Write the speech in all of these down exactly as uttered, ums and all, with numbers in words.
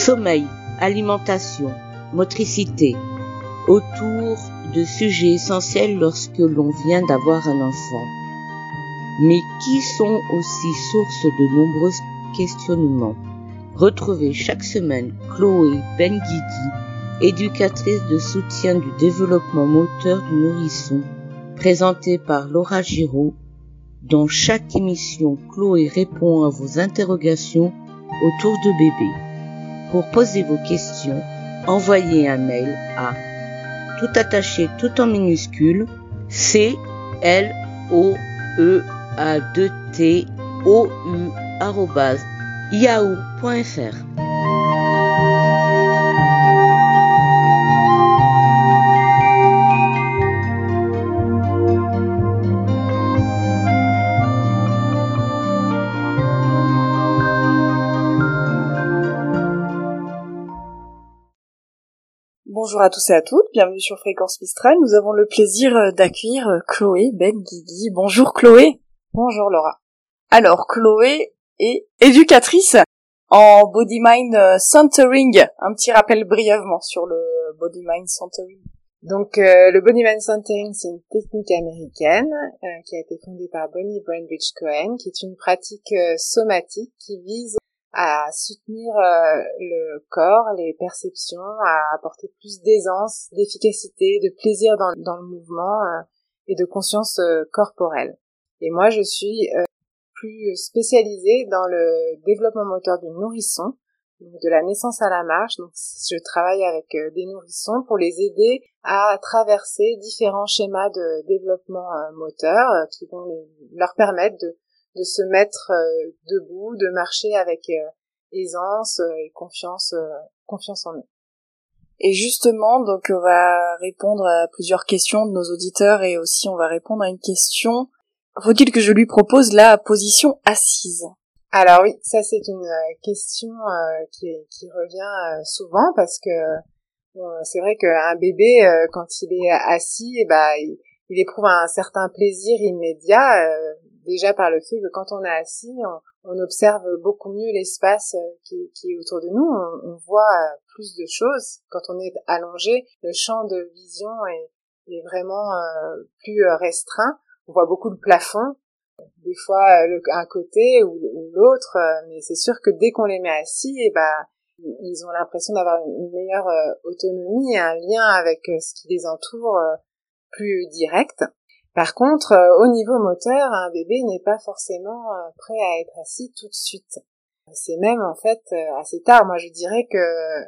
sommeil, alimentation, motricité, autour de sujets essentiels lorsque l'on vient d'avoir un enfant, mais qui sont aussi source de nombreux questionnements. Retrouvez chaque semaine Chloé Benguigui, éducatrice de soutien du développement moteur du nourrisson, présentée par Laura Giraud. Dans chaque émission, Chloé répond à vos interrogations autour de bébé. Pour poser vos questions, envoyez un mail à tout attaché, tout en minuscules, C L O E A deux T O U arobase yahoo point f r. Bonjour à tous et à toutes, bienvenue sur Fréquence Mistral. Nous avons le plaisir d'accueillir Chloé Benguigui. Bonjour Chloé. Bonjour Laura. Alors Chloé est éducatrice en Body Mind Centering. Un petit rappel brièvement sur le Body Mind Centering. Donc euh, le Body Mind Centering, c'est une technique américaine euh, qui a été fondée par Bonnie Brainbridge Cohen, qui est une pratique euh, somatique qui vise à soutenir euh, le corps, les perceptions, à apporter plus d'aisance, d'efficacité, de plaisir dans, dans le mouvement euh, et de conscience euh, corporelle. Et moi, je suis euh, plus spécialisée dans le développement moteur du nourrisson, donc de la naissance à la marche. Donc, je travaille avec euh, des nourrissons pour les aider à traverser différents schémas de développement euh, moteur euh, qui vont les, leur permettre de de se mettre euh, debout, de marcher avec euh, aisance euh, et confiance euh, confiance en eux. Et justement, donc on va répondre à plusieurs questions de nos auditeurs et aussi on va répondre à une question. Faut-il que je lui propose la position assise? Alors oui, ça c'est une euh, question euh, qui, qui revient euh, souvent parce que bon, c'est vrai qu'un bébé euh, quand il est assis, eh ben il, il éprouve un certain plaisir immédiat. Euh, Déjà par le fait que quand on est assis, on, on observe beaucoup mieux l'espace qui, qui est autour de nous, on, on voit plus de choses. Quand on est allongé, le champ de vision est, est vraiment euh, plus restreint. On voit beaucoup le plafond, des fois le, un côté ou, ou l'autre, mais c'est sûr que dès qu'on les met assis, eh ben, ils ont l'impression d'avoir une meilleure autonomie, un lien avec ce qui les entoure plus direct. Par contre, euh, au niveau moteur, un bébé n'est pas forcément euh, prêt à être assis tout de suite. C'est même en fait euh, assez tard. Moi, je dirais que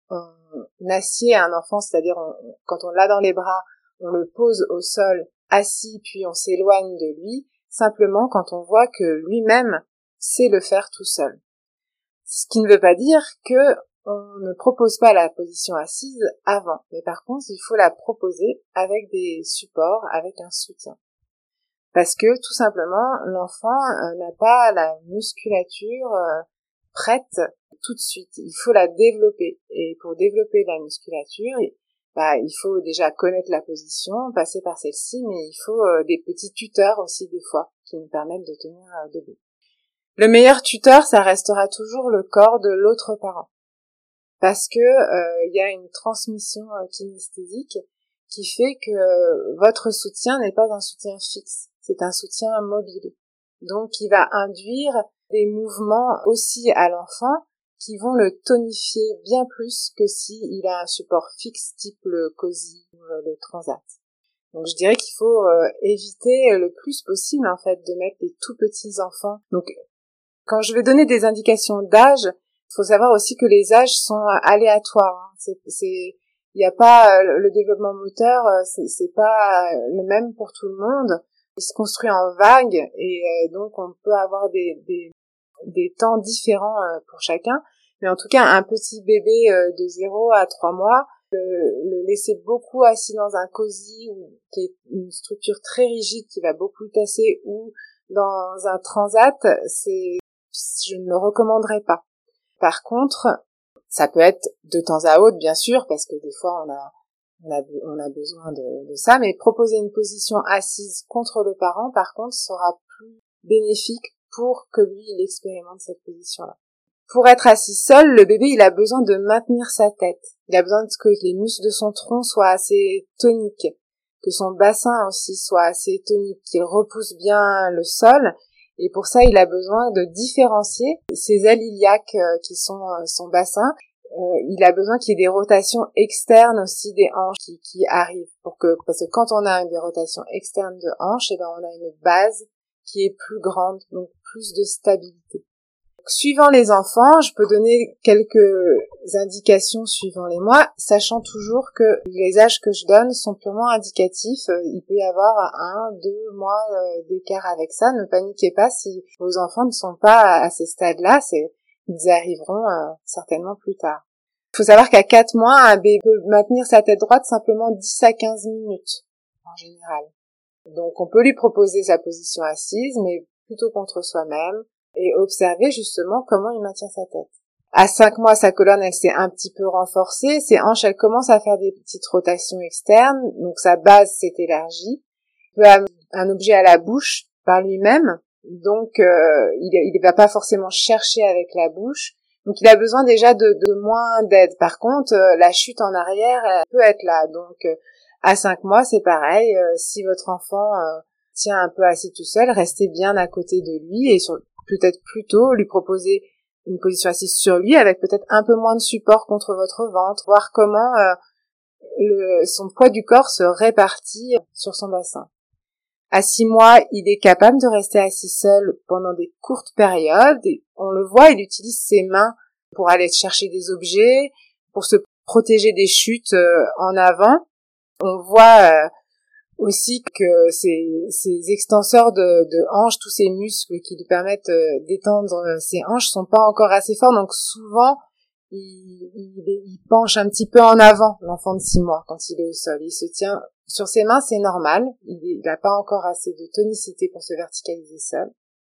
on assied un enfant, c'est-à-dire on, quand on l'a dans les bras, on le pose au sol assis, puis on s'éloigne de lui, simplement quand on voit que lui-même sait le faire tout seul. Ce qui ne veut pas dire que on ne propose pas la position assise avant, mais par contre, il faut la proposer avec des supports, avec un soutien. Parce que, tout simplement, l'enfant euh, n'a pas la musculature euh, prête tout de suite. Il faut la développer. Et pour développer la musculature, bah, il faut déjà connaître la position, passer par celle-ci, mais il faut euh, des petits tuteurs aussi des fois, qui nous permettent de tenir euh, debout. Le meilleur tuteur, ça restera toujours le corps de l'autre parent. Parce que euh, il y a une transmission euh, kinesthésique qui fait que euh, votre soutien n'est pas un soutien fixe, c'est un soutien mobile. Donc, il va induire des mouvements aussi à l'enfant qui vont le tonifier bien plus que s'il a un support fixe type le cosy ou le transat. Donc, je dirais qu'il faut euh, éviter le plus possible en fait de mettre des tout petits enfants. Donc, quand je vais donner des indications d'âge, il faut savoir aussi que les âges sont aléatoires. C'est, c'est, il n'y a pas le développement moteur, c'est, c'est pas le même pour tout le monde. Il se construit en vagues et donc on peut avoir des, des, des temps différents pour chacun. Mais en tout cas, un petit bébé de zéro à trois mois, le, le laisser beaucoup assis dans un cosy qui est une structure très rigide qui va beaucoup tasser ou dans un transat, c'est, je ne le recommanderais pas. Par contre, ça peut être de temps à autre, bien sûr, parce que des fois, on a, on a, on a besoin de, de ça, mais proposer une position assise contre le parent, par contre, sera plus bénéfique pour que lui, il expérimente cette position-là. Pour être assis seul, le bébé, il a besoin de maintenir sa tête. Il a besoin que les muscles de son tronc soient assez toniques, que son bassin aussi soit assez tonique, qu'il repousse bien le sol. Et pour ça, il a besoin de différencier ses ailes iliaques euh, qui sont euh, son bassin. Euh, il a besoin qu'il y ait des rotations externes aussi des hanches qui, qui arrivent. Pour que, parce que quand on a des rotations externes de hanches, eh ben, on a une base qui est plus grande, donc plus de stabilité. Suivant les enfants, je peux donner quelques indications suivant les mois, sachant toujours que les âges que je donne sont purement indicatifs. Il peut y avoir un, deux mois d'écart avec ça. Ne paniquez pas si vos enfants ne sont pas à ces stades-là, c'est, ils arriveront euh, certainement plus tard. Il faut savoir qu'à quatre mois, un bébé peut maintenir sa tête droite simplement dix à quinze minutes, en général. Donc on peut lui proposer sa position assise, mais plutôt contre soi-même, et observer justement comment il maintient sa tête. À cinq mois, sa colonne, elle s'est un petit peu renforcée, ses hanches, elles commencent à faire des petites rotations externes, donc sa base s'est élargie. Il peut avoir un objet à la bouche par lui-même, donc euh, il ne va pas forcément chercher avec la bouche, donc il a besoin déjà de, de moins d'aide. Par contre, euh, la chute en arrière, elle peut être là, donc euh, à cinq mois, c'est pareil, euh, si votre enfant euh, tient un peu assis tout seul, restez bien à côté de lui et sur peut-être plutôt lui proposer une position assise sur lui avec peut-être un peu moins de support contre votre ventre, voir comment euh, le, son poids du corps se répartit sur son bassin. À six mois, il est capable de rester assis seul pendant des courtes périodes. Et on le voit, il utilise ses mains pour aller chercher des objets, pour se protéger des chutes euh, en avant. On voit euh, aussi que ces, ces extenseurs de, de hanches, tous ces muscles qui lui permettent euh, d'étendre ses hanches sont pas encore assez forts, donc souvent il, il, il penche un petit peu en avant, l'enfant de six mois, quand il est au sol. Il se tient sur ses mains, c'est normal, il n'a pas encore assez de tonicité pour se verticaliser seul.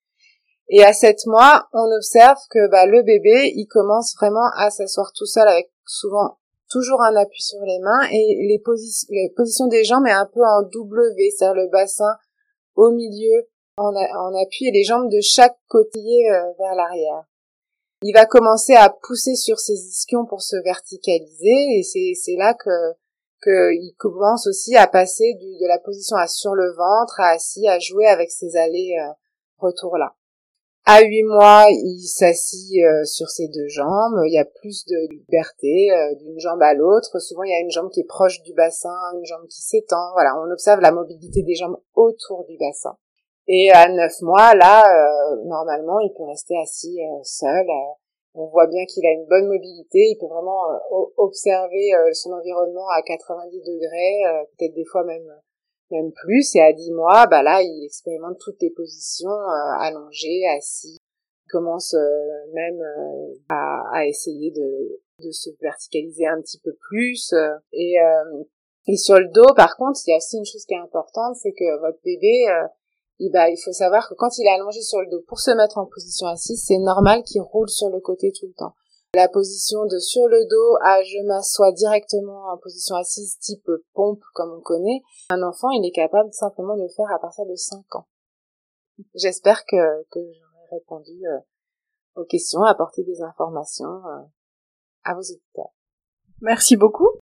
Et à sept mois, on observe que bah, le bébé, il commence vraiment à s'asseoir tout seul avec souvent toujours un appui sur les mains et les, posi- les positions des jambes est un peu en W, c'est-à-dire le bassin au milieu en, a- en appui et les jambes de chaque côté euh, vers l'arrière. Il va commencer à pousser sur ses ischions pour se verticaliser et c'est, c'est là que qu'il commence aussi à passer du, de la position à sur le ventre, à assis, à jouer avec ses allers-retours là. À huit mois, il s'assit euh, sur ses deux jambes. Il y a plus de liberté euh, d'une jambe à l'autre. Souvent, il y a une jambe qui est proche du bassin, une jambe qui s'étend. Voilà, on observe la mobilité des jambes autour du bassin. Et à neuf mois, là, euh, normalement, il peut rester assis euh, seul. Euh, on voit bien qu'il a une bonne mobilité. Il peut vraiment euh, observer euh, son environnement à quatre-vingt-dix degrés, euh, peut-être des fois même même plus, et à dix mois, bah là, il expérimente toutes les positions, euh, allongé, assis. Il commence euh, même euh, à, à essayer de, de se verticaliser un petit peu plus. Euh, et, euh, et sur le dos, par contre, il y a aussi une chose qui est importante, c'est que votre bébé, euh, il, bah, il faut savoir que quand il est allongé sur le dos pour se mettre en position assise, c'est normal qu'il roule sur le côté tout le temps. La position de sur le dos à je m'assois directement en position assise type pompe comme on connaît, un enfant il est capable simplement de le faire à partir de cinq ans. J'espère que, que j'aurai répondu euh, aux questions, apporté des informations euh, à vos auditeurs. Merci beaucoup.